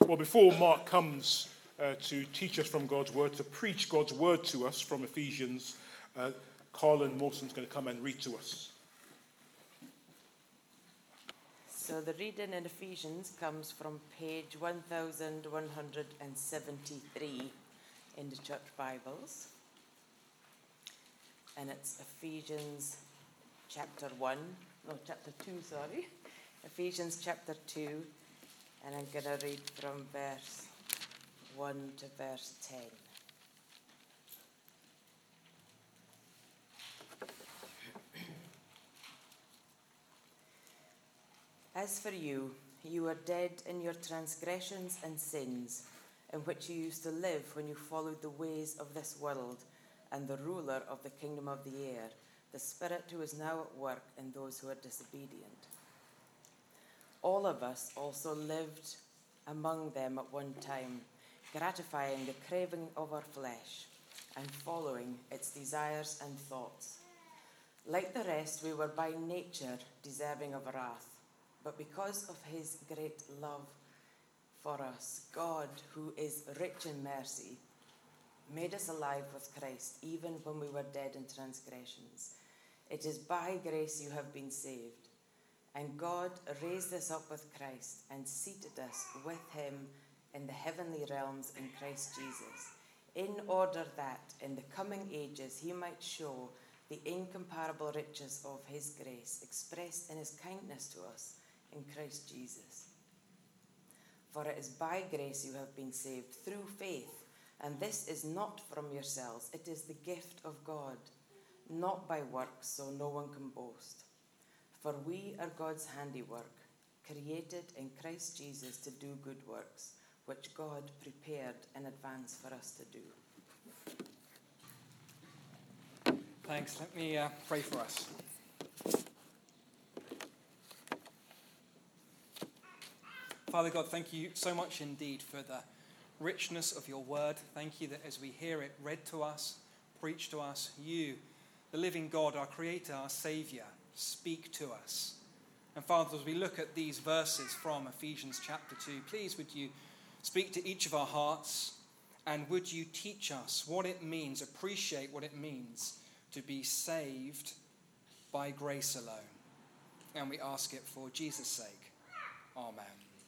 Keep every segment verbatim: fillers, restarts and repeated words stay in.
Well, before Mark comes uh, to teach us from God's word, to preach God's word to us from Ephesians, uh, Colin Mawson's going to come and read to us. So the reading in Ephesians comes from page one thousand one hundred seventy-three in the church Bibles. And it's Ephesians chapter one, no, chapter two, sorry. Ephesians chapter two, and I'm going to read from verse one to verse ten. As for you, you were dead in your transgressions and sins, in which you used to live when you followed the ways of this world and the ruler of the kingdom of the air, the Spirit who is now at work in those who are disobedient. All of us also lived among them at one time, gratifying the craving of our flesh and following its desires and thoughts. Like the rest, we were by nature deserving of wrath. But because of his great love for us, God, who is rich in mercy, made us alive with Christ, even when we were dead in transgressions. It is by grace you have been saved. And God raised us up with Christ and seated us with him in the heavenly realms in Christ Jesus, in order that in the coming ages he might show the incomparable riches of his grace expressed in his kindness to us in Christ Jesus. For it is by grace you have been saved through faith, and this is not from yourselves, it is the gift of God, not by works, so no one can boast. For we are God's handiwork, created in Christ Jesus to do good works, which God prepared in advance for us to do. Thanks. Let me uh, pray for us. Father God, thank you so much indeed for the richness of your word. Thank you that as we hear it read to us, preached to us, you, the living God, our creator, our saviour, speak to us. And Father, as we look at these verses from Ephesians chapter two, please would you speak to each of our hearts, and would you teach us what it means, appreciate what it means to be saved by grace alone. And we ask it for Jesus' sake. Amen.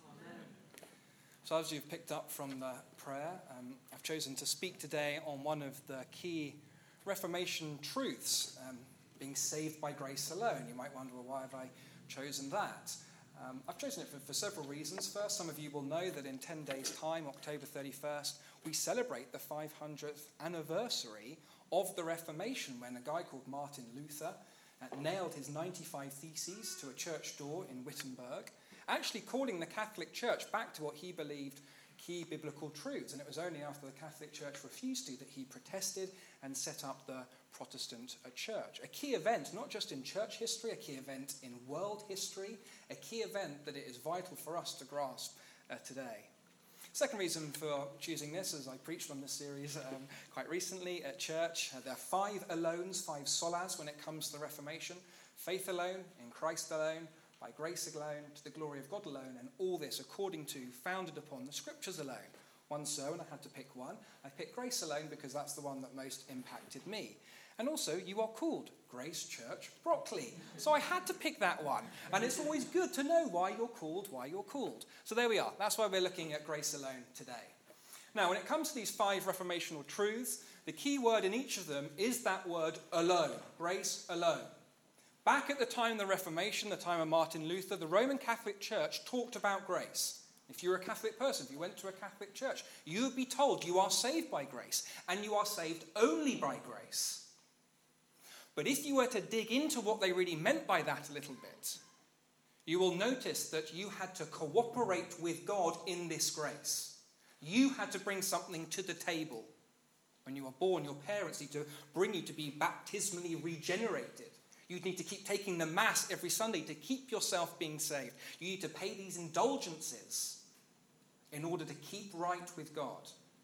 So as you've picked up from the prayer, um, I've chosen to speak today on one of the key Reformation truths, um, being saved by grace alone. You might wonder, well, why have I chosen that? Um, I've chosen it for, for several reasons. First, some of you will know that in ten days' time, October thirty-first, we celebrate the five hundredth anniversary of the Reformation, when a guy called Martin Luther uh, nailed his ninety-five theses to a church door in Wittenberg, actually calling the Catholic Church back to what he believed key biblical truths. And it was only after the Catholic Church refused to that he protested and set up the Protestant Church. A key event, not just in church history, a key event in world history, a key event that it is vital for us to grasp uh, today. Second reason for choosing this, as I preached on this series um, quite recently at church, uh, there are five alones, five solas when it comes to the Reformation. Faith alone, in Christ alone, by grace alone, to the glory of God alone, and all this according to, founded upon the Scriptures alone. One so, and I had to pick one. I picked grace alone because that's the one that most impacted me. And also, you are called Grace Church Brockley. So I had to pick that one. And it's always good to know why you're called, why you're called. So there we are. That's why we're looking at grace alone today. Now, when it comes to these five reformational truths, the key word in each of them is that word alone, grace alone. Back at the time of the Reformation, the time of Martin Luther, the Roman Catholic Church talked about grace. If you're a Catholic person, if you went to a Catholic church, you would be told you are saved by grace, and you are saved only by grace. But if you were to dig into what they really meant by that a little bit, you will notice that you had to cooperate with God in this grace. You had to bring something to the table. When you were born, your parents need to bring you to be baptismally regenerated. You need to keep taking the Mass every Sunday to keep yourself being saved. You need to pay these indulgences in order to keep right with God.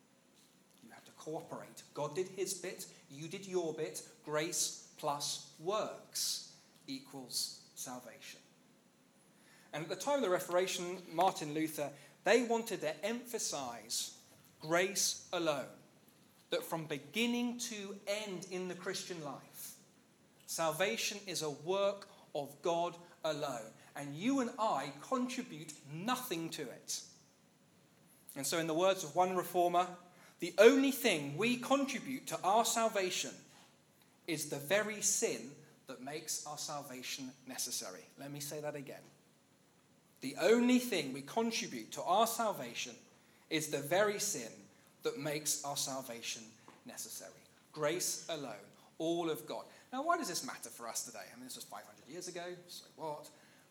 You have to cooperate. God did his bit, you did your bit. Grace plus works equals salvation. And at the time of the Reformation, Martin Luther They wanted to emphasize grace alone, that from beginning to end in the Christian life, salvation is a work of God alone, and you and I contribute nothing to it. And so in the words of one reformer, the only thing we contribute to our salvation is the very sin that makes our salvation necessary. Let me say that again. The only thing we contribute to our salvation is the very sin that makes our salvation necessary. Grace alone, all of God. Now, why does this matter for us today? I mean, this was five hundred years ago, so what?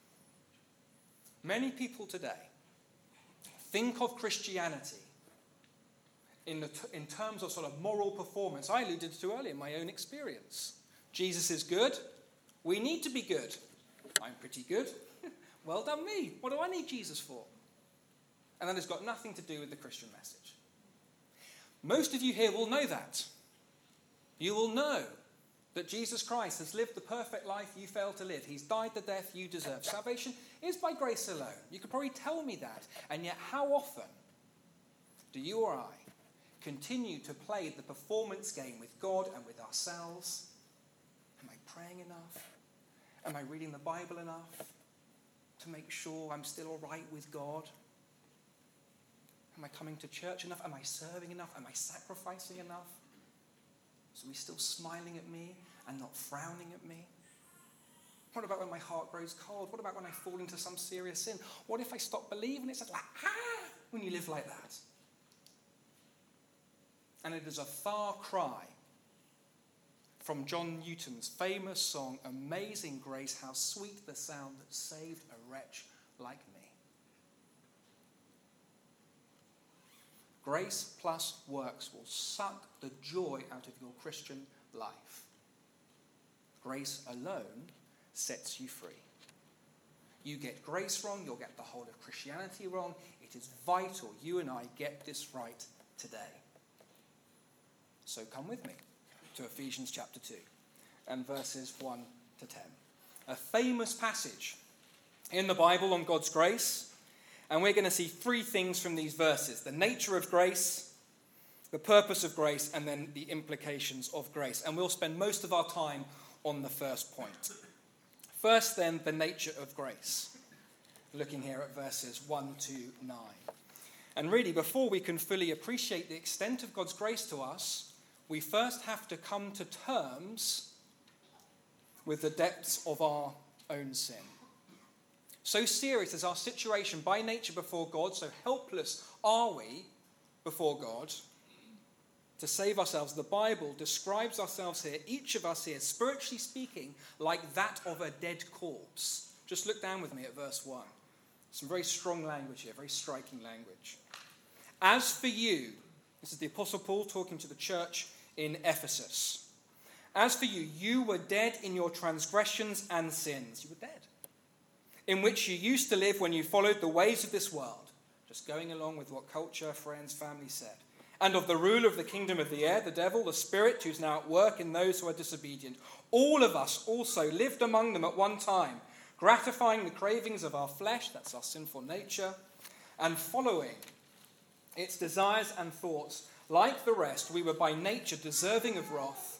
Many people today think of Christianity in, the t- in terms of sort of moral performance. I alluded to earlier in my own experience. Jesus is good. We need to be good. I'm pretty good. Well done me. What do I need Jesus for? And that has got nothing to do with the Christian message. Most of you here will know that. You will know that Jesus Christ has lived the perfect life you failed to live. He's died the death you deserve. Salvation is by grace alone. You could probably tell me that. And yet how often do you or I continue to play the performance game with God and with ourselves? Am I praying enough? Am I reading the Bible enough to make sure I'm still all right with God? Am I coming to church enough? Am I serving enough? Am I sacrificing enough? So he's still smiling at me and not frowning at me? What about when my heart grows cold? What about when I fall into some serious sin? What if I stop believing? It's just like, ah, when you live like that. And it is a far cry from John Newton's famous song, Amazing Grace, how sweet the sound that saved a wretch like me. Grace plus works will suck the joy out of your Christian life. Grace alone sets you free. You get grace wrong, you'll get the whole of Christianity wrong. It is vital you and I get this right today. So come with me to Ephesians chapter two and verses one to ten. A famous passage in the Bible on God's grace. And we're going to see three things from these verses: the nature of grace, the purpose of grace, and then the implications of grace. And we'll spend most of our time on the first point. First, then, the nature of grace. Looking here at verses one to nine. And really, before we can fully appreciate the extent of God's grace to us, we first have to come to terms with the depths of our own sin. So serious is our situation by nature before God, so helpless are we before God to save ourselves. The Bible describes ourselves here, each of us here, spiritually speaking, like that of a dead corpse. Just look down with me at verse one. Some very strong language here, very striking language. As for you, this is the Apostle Paul talking to the church in Ephesus. As for you, you were dead in your transgressions and sins. You were dead. In which you used to live when you followed the ways of this world, just going along with what culture, friends, family said, and of the ruler of the kingdom of the air, the devil, the spirit who's now at work in those who are disobedient. All of us also lived among them at one time, gratifying the cravings of our flesh, that's our sinful nature, and following its desires and thoughts. Like the rest, we were by nature deserving of wrath.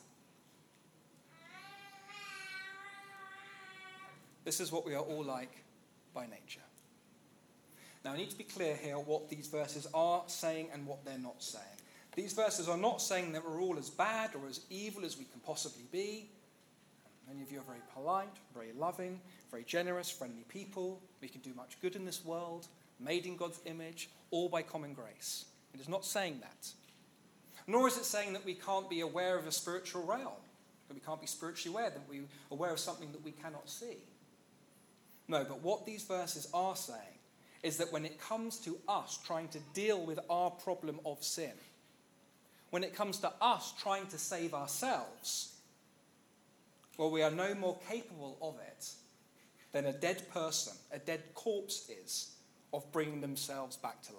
This is what we are all like by nature. Now, I need to be clear here what these verses are saying and what they're not saying. These verses are not saying that we're all as bad or as evil as we can possibly be. Many of you are very polite, very loving, very generous, friendly people. We can do much good in this world, made in God's image, all by common grace. It is not saying that. Nor is it saying that we can't be aware of a spiritual realm, that we can't be spiritually aware, that we're aware of something that we cannot see. No, but what these verses are saying is that when it comes to us trying to deal with our problem of sin, when it comes to us trying to save ourselves, well, we are no more capable of it than a dead person, a dead corpse is, of bringing themselves back to life.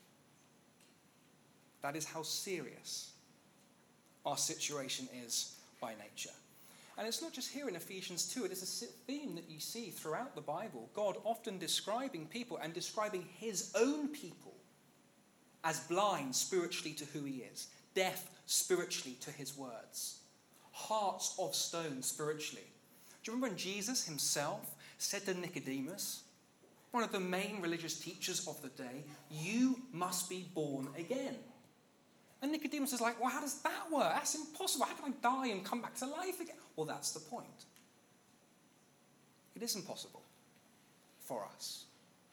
That is how serious our situation is by nature. And it's not just here in Ephesians two, it is a theme that you see throughout the Bible. God often describing people and describing his own people as blind spiritually to who he is, deaf spiritually to his words, hearts of stone spiritually. Do you remember when Jesus himself said to Nicodemus, one of the main religious teachers of the day, you must be born again? And Nicodemus is like, well, how does that work? That's impossible. How can I die and come back to life again? Well, that's the point. It is impossible for us.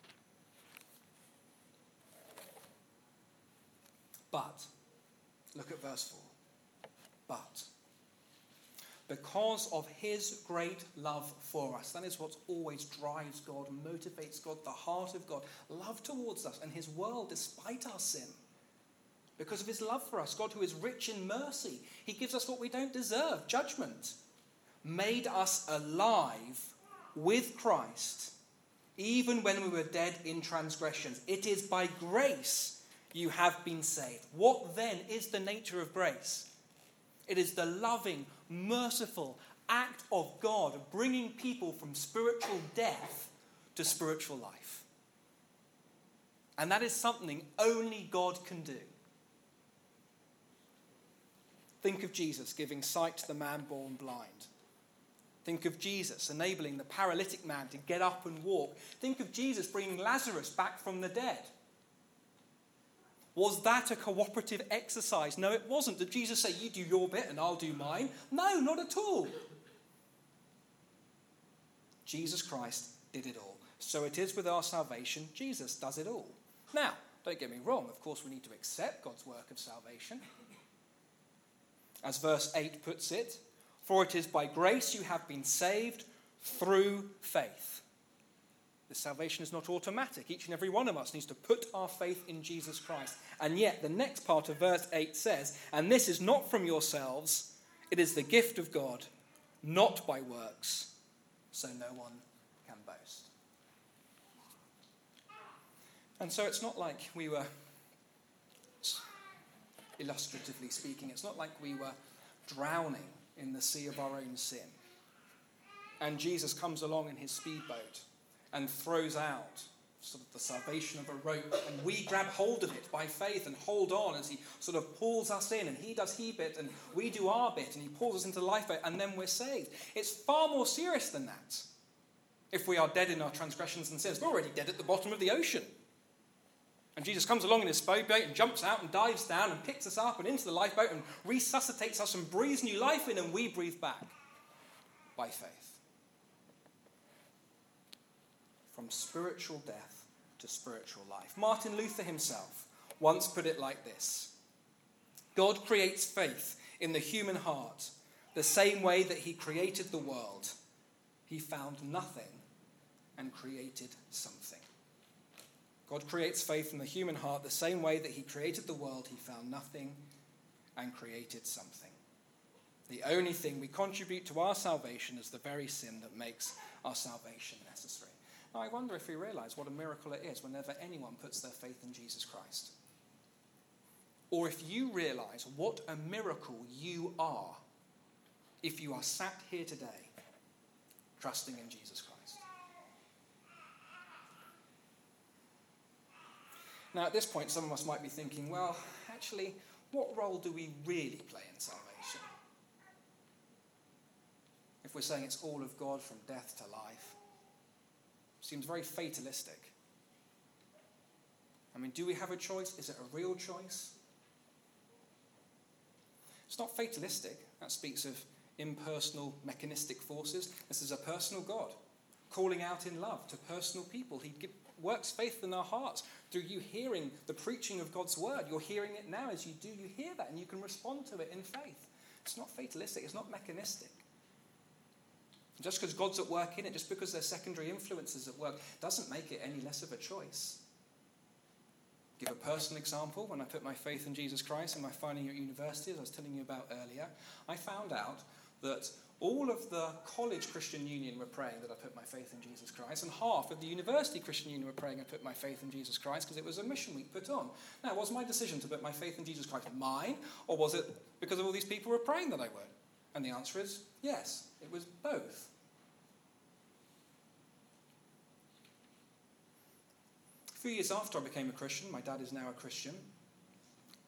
But, look at verse four. But, because of his great love for us, that is what always drives God, motivates God, the heart of God, love towards us and his world despite our sin. Because of his love for us, God who is rich in mercy, he gives us what we don't deserve, judgment, made us alive with Christ, even when we were dead in transgressions. It is by grace you have been saved. What then is the nature of grace? It is the loving, merciful act of God bringing people from spiritual death to spiritual life. And that is something only God can do. Think of Jesus giving sight to the man born blind. Think of Jesus enabling the paralytic man to get up and walk. Think of Jesus bringing Lazarus back from the dead. Was that a cooperative exercise? No, it wasn't. Did Jesus say, you do your bit and I'll do mine? No, not at all. Jesus Christ did it all. So it is with our salvation. Jesus does it all. Now, don't get me wrong. Of course, we need to accept God's work of salvation. As verse eight puts it, for it is by grace you have been saved through faith. The salvation is not automatic. Each and every one of us needs to put our faith in Jesus Christ. And yet the next part of verse eight says, and this is not from yourselves, it is the gift of God, not by works, so no one can boast. And so it's not like we were, illustratively speaking, it's not like we were drowning in the sea of our own sin. And Jesus comes along in his speedboat and throws out sort of the salvation of a rope, and we grab hold of it by faith and hold on as he sort of pulls us in, and he does he bit and we do our bit, and he pulls us into the lifeboat, and then we're saved. It's far more serious than that. If we are dead in our transgressions and sins, we're already dead at the bottom of the ocean. And Jesus comes along in his speedboat and jumps out and dives down and picks us up and into the lifeboat and resuscitates us and breathes new life in, and we breathe back by faith. From spiritual death to spiritual life. Martin Luther himself once put it like this: God creates faith in the human heart the same way that he created the world. He found nothing and created something. God creates faith in the human heart the same way that he created the world. He found nothing and created something. The only thing we contribute to our salvation is the very sin that makes our salvation necessary. Now, I wonder if we realize what a miracle it is whenever anyone puts their faith in Jesus Christ. Or if you realize what a miracle you are if you are sat here today trusting in Jesus Christ. Now, at this point, some of us might be thinking, well, actually, what role do we really play in salvation? If we're saying it's all of God from death to life, seems very fatalistic. I mean, do we have a choice? Is it a real choice? It's not fatalistic. That speaks of impersonal, mechanistic forces. This is a personal God calling out in love to personal people. He works faith in our hearts through you hearing the preaching of God's word. You're hearing it now. As you do, you hear that, and you can respond to it in faith. It's not fatalistic. It's not mechanistic. Just because God's at work in it, just because there's secondary influences at work, doesn't make it any less of a choice. Give a personal example. When I put my faith in Jesus Christ in my final year at university, as I was telling you about earlier, I found out that all of the college Christian Union were praying that I put my faith in Jesus Christ, and half of the university Christian Union were praying I put my faith in Jesus Christ, because it was a mission week put on. Now, was my decision to put my faith in Jesus Christ mine, or was it because of all these people who were praying that I would? And the answer is yes, it was both. A few years after I became a Christian, my dad is now a Christian,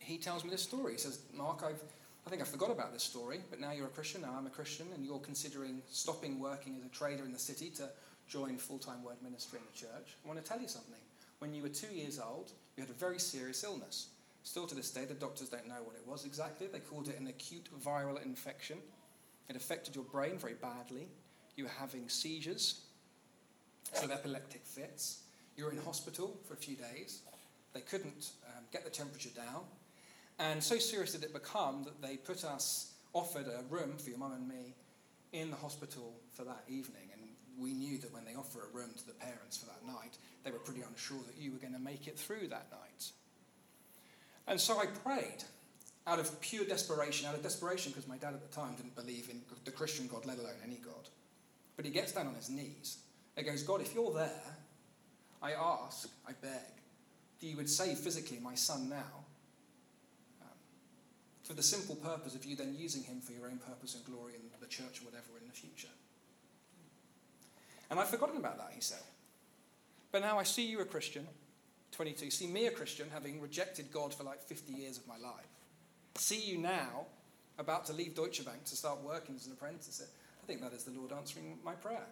he tells me this story. He says, Mark, I've, I think I forgot about this story, but now you're a Christian, now I'm a Christian, and you're considering stopping working as a trader in the city to join full-time word ministry in the church. I want to tell you something. When you were two years old, you had a very serious illness. Still to this day, the doctors don't know what it was exactly. They called it an acute viral infection. It affected your brain very badly. You were having seizures, so epileptic fits. You were in hospital for a few days. They couldn't um, get the temperature down. And so serious did it become that they put us, offered a room for your mum and me in the hospital for that evening. And we knew that when they offer a room to the parents for that night, they were pretty unsure that you were going to make it through that night. And so I prayed out of pure desperation, out of desperation because my dad at the time didn't believe in the Christian God, let alone any God. But he gets down on his knees and goes, God, if you're there, I ask, I beg, that you would save physically my son now, um, for the simple purpose of you then using him for your own purpose and glory in the church or whatever in the future. And I've forgotten about that, he said. But now I see you a Christian, twenty-two, see me a Christian, having rejected God for like fifty years of my life. See you now, about to leave Deutsche Bank to start working as an apprentice. I think that is the Lord answering my prayer.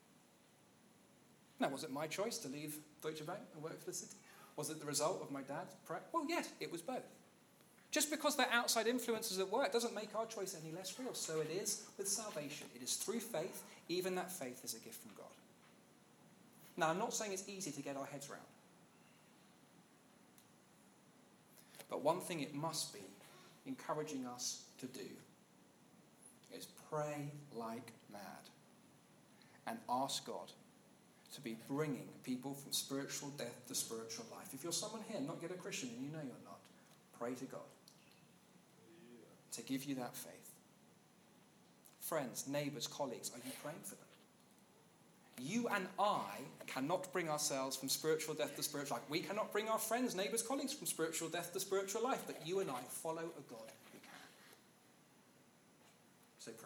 Now, was it my choice to leave Deutsche Bank and work for the city? Was it the result of my dad's prayer? Well, yes, it was both. Just because they're outside influences at work doesn't make our choice any less real. So it is with salvation. It is through faith. Even that faith is a gift from God. Now, I'm not saying it's easy to get our heads around. But one thing it must be encouraging us to do is pray like mad and ask God to be bringing people from spiritual death to spiritual life. If you're someone here, not yet a Christian, and you know you're not, pray to God to give you that faith. Friends, neighbours, colleagues, are you praying for them? You and I cannot bring ourselves from spiritual death to spiritual life. We cannot bring our friends, neighbours, colleagues from spiritual death to spiritual life, but you and I follow a God who can. So pray.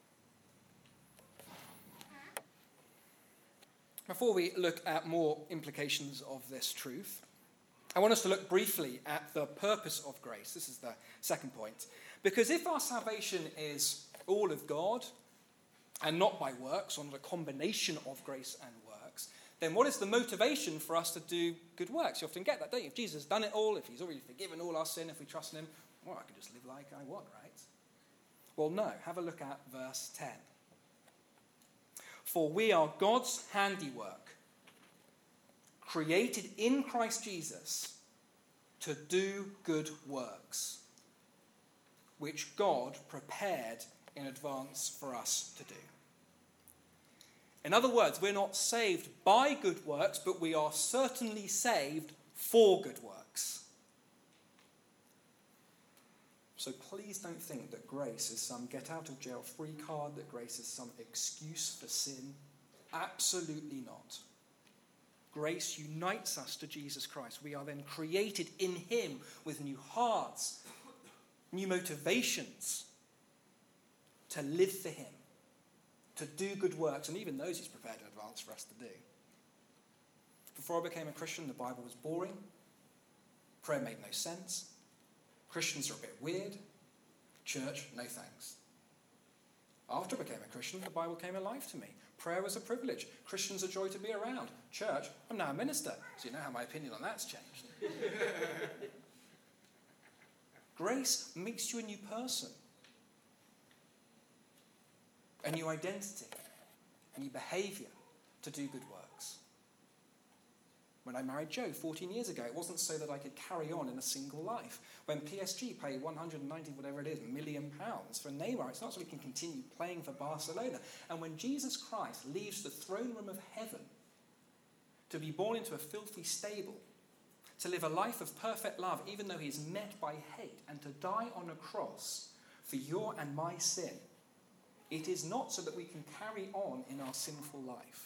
Before we look at more implications of this truth, I want us to look briefly at the purpose of grace. This is the second point. Because if our salvation is all of God, and not by works, or not a combination of grace and works, then what is the motivation for us to do good works? You often get that, don't you? If Jesus has done it all, if he's already forgiven all our sin, if we trust in him, well, I can just live like I want, right? Well, no. Have a look at verse ten. For we are God's handiwork, created in Christ Jesus to do good works, which God prepared in advance for us to do. In other words, we're not saved by good works, but we are certainly saved for good works. So please don't think that grace is some get-out-of-jail-free card, that grace is some excuse for sin. Absolutely not. Grace unites us to Jesus Christ. We are then created in him with new hearts, new motivations, to live for him, to do good works, and even those he's prepared in advance for us to do. Before I became a Christian, the Bible was boring. Prayer made no sense. Christians are a bit weird. Church, no thanks. After I became a Christian, the Bible came alive to me. Prayer was a privilege. Christians a joy to be around. Church, I'm now a minister, so you know how my opinion on that's changed. Grace makes you a new person. A new identity, a new behaviour to do good works. When I married Jo fourteen years ago, it wasn't so that I could carry on in a single life. When P S G paid one hundred ninety, whatever it is, million pounds for Neymar, it's not so we can continue playing for Barcelona. And when Jesus Christ leaves the throne room of heaven to be born into a filthy stable, to live a life of perfect love, even though he is met by hate, and to die on a cross for your and my sin, it is not so that we can carry on in our sinful life,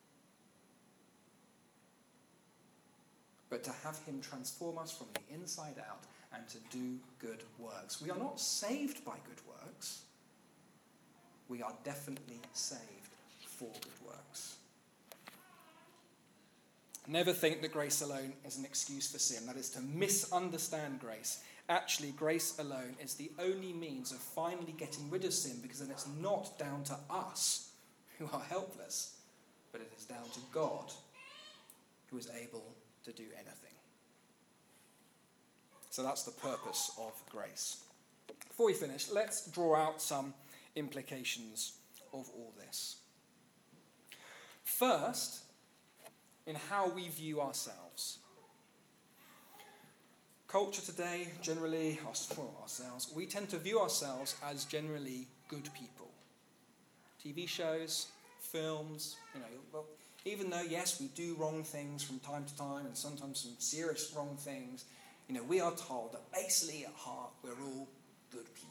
but to have him transform us from the inside out and to do good works. We are not saved by good works. We are definitely saved for good works. Never think that grace alone is an excuse for sin. That is to misunderstand grace Actually, grace alone is the only means of finally getting rid of sin, because then it's not down to us who are helpless, but it is down to God who is able to do anything. So that's the purpose of grace. Before we finish, let's draw out some implications of all this. First, in how we view ourselves. Culture today, generally, well, ourselves, we tend to view ourselves as generally good people. T V shows, films, you know, well, even though, yes, we do wrong things from time to time, and sometimes some serious wrong things, you know, we are told that basically at heart we're all good people.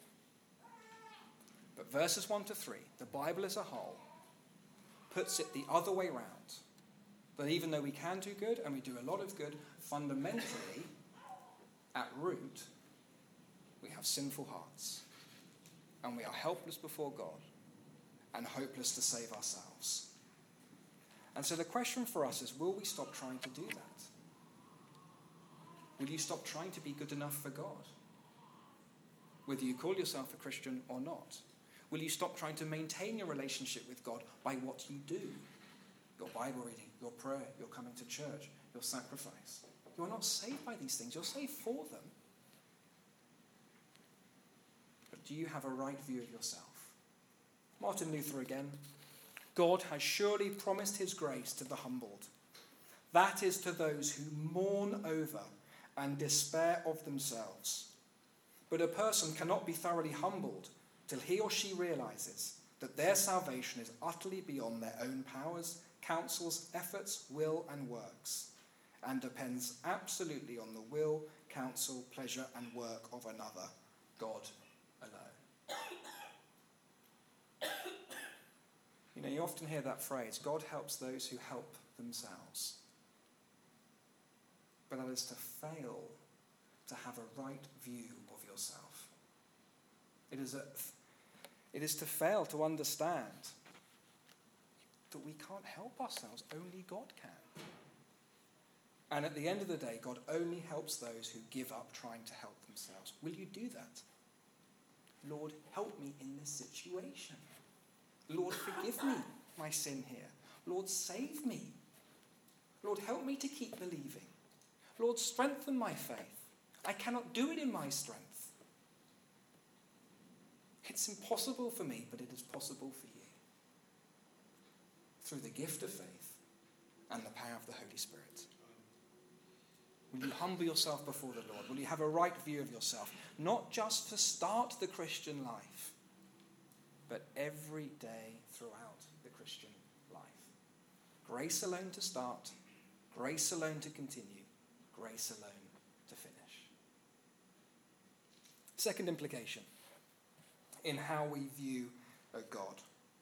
But verses one to three, the Bible as a whole, puts it the other way round. That even though we can do good, and we do a lot of good, fundamentally, at root, we have sinful hearts. And we are helpless before God, and hopeless to save ourselves. And so the question for us is, will we stop trying to do that? Will you stop trying to be good enough for God? Whether you call yourself a Christian or not. Will you stop trying to maintain your relationship with God by what you do? Your Bible reading, your prayer, your coming to church, your sacrifice. You are not saved by these things. You're saved for them. But do you have a right view of yourself? Martin Luther again. God has surely promised his grace to the humbled. That is to those who mourn over and despair of themselves. But a person cannot be thoroughly humbled till he or she realizes that their salvation is utterly beyond their own powers, counsels, efforts, will, and works, and depends absolutely on the will, counsel, pleasure, and work of another, God alone. You know, you often hear that phrase, God helps those who help themselves. But that is to fail to have a right view of yourself. It is, a, it is to fail to understand that we can't help ourselves, only God can. And at the end of the day, God only helps those who give up trying to help themselves. Will you do that? Lord, help me in this situation. Lord, forgive me my sin here. Lord, save me. Lord, help me to keep believing. Lord, strengthen my faith. I cannot do it in my strength. It's impossible for me, but it is possible for you. Through the gift of faith and the power of the Holy Spirit. Will you humble yourself before the Lord? Will you have a right view of yourself? Not just to start the Christian life, but every day throughout the Christian life. Grace alone to start, grace alone to continue, grace alone to finish. Second implication in how we view a God.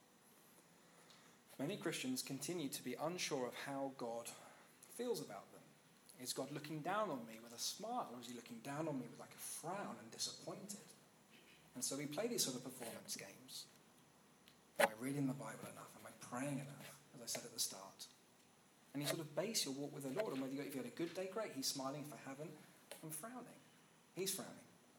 Many Christians continue to be unsure of how God feels about them. Is God looking down on me with a smile, or is he looking down on me with like a frown and disappointed? And so we play these sort of performance games. Am I reading the Bible enough? Am I praying enough? As I said at the start. And you sort of base your walk with the Lord on whether you, if you had a good day, great. He's smiling. If I haven't, I'm frowning. He's frowning.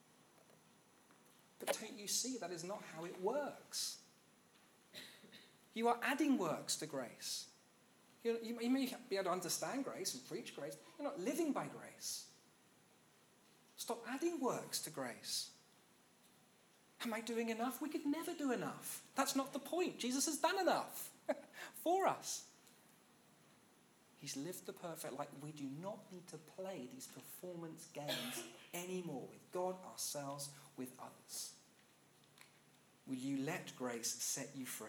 But don't you see that is not how it works? You are adding works to grace. You, you, you may be able to understand grace and preach grace. You're not living by grace. Stop adding works to grace. Am I doing enough? We could never do enough. That's not the point. Jesus has done enough for us. He's lived the perfect life. We do not need to play these performance games anymore with God, ourselves, with others. Will you let grace set you free?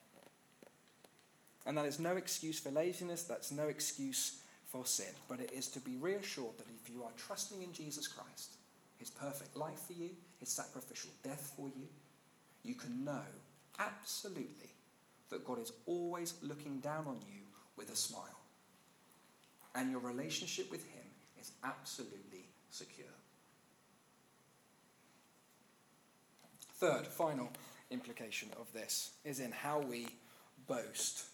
And that is no excuse for laziness, that's no excuse for sin, but it is to be reassured that if you are trusting in Jesus Christ, his perfect life for you, his sacrificial death for you, you can know absolutely that God is always looking down on you with a smile. And your relationship with him is absolutely secure. Third, final implication of this is in how we boast.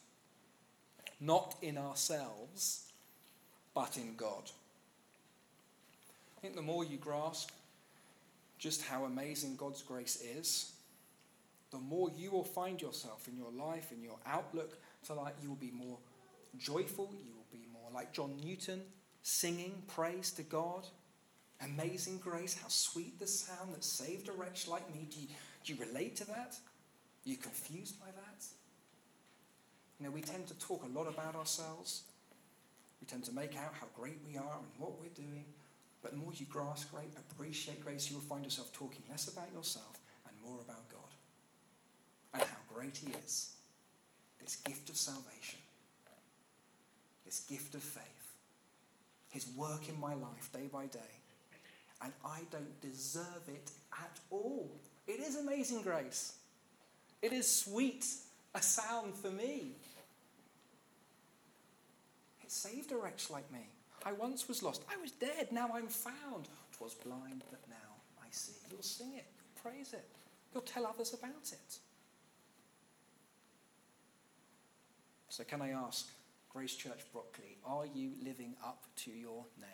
Not in ourselves, but in God. I think the more you grasp just how amazing God's grace is, the more you will find yourself in your life, in your outlook to life. You will be more joyful. You will be more like John Newton, singing praise to God. Amazing grace, how sweet the sound that saved a wretch like me. Do you, do you relate to that? Are you confused by that? You know, we tend to talk a lot about ourselves. We tend to make out how great we are and what we're doing. But the more you grasp grace, appreciate grace, you will find yourself talking less about yourself and more about God. And how great he is. This gift of salvation. This gift of faith. His work in my life day by day. And I don't deserve it at all. It is amazing grace. It is sweet a sound for me. It saved a wretch like me. I once was lost. I was dead. Now I'm found. 'Twas blind, but now I see. You'll sing it. You'll praise it. You'll tell others about it. So can I ask, Grace Church Brockley, are you living up to your name?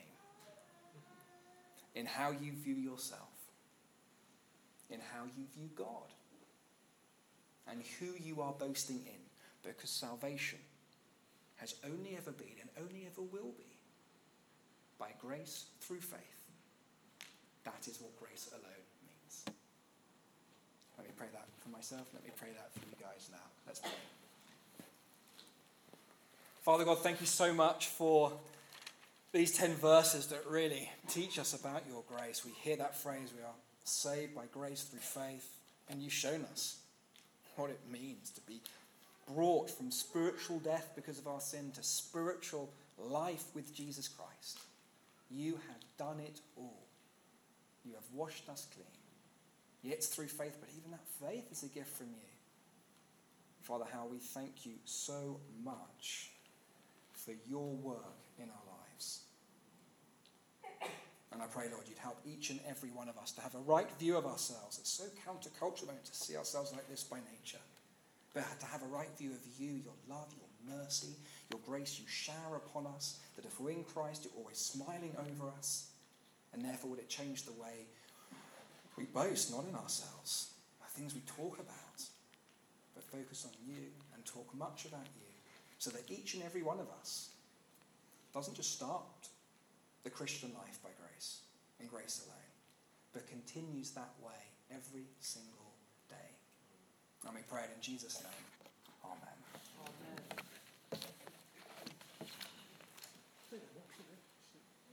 In how you view yourself, in how you view God, and who you are boasting in, because salvation has only ever been and only ever will be by grace through faith. That is what grace alone means. Let me pray that for myself. Let me pray that for you guys now. Let's pray. Father God, thank you so much for these ten verses that really teach us about your grace. We hear that phrase, we are saved by grace through faith, and you've shown us what it means to be brought from spiritual death because of our sin to spiritual life with Jesus Christ. You have done it all. You have washed us clean. Yeah, it's through faith, but even that faith is a gift from you. Father, how we thank you so much for your work in our lives. And I pray, Lord, you'd help each and every one of us to have a right view of ourselves. It's so countercultural to see ourselves like this by nature. But to have a right view of you, your love, your mercy, your grace you shower upon us, that if we're in Christ, you're always smiling over us. And therefore, would it change the way we boast, not in ourselves, the things we talk about, but focus on you and talk much about you, so that each and every one of us doesn't just start the Christian life by grace, in grace alone, but continues that way every single day. And we pray it in Jesus' name. Amen.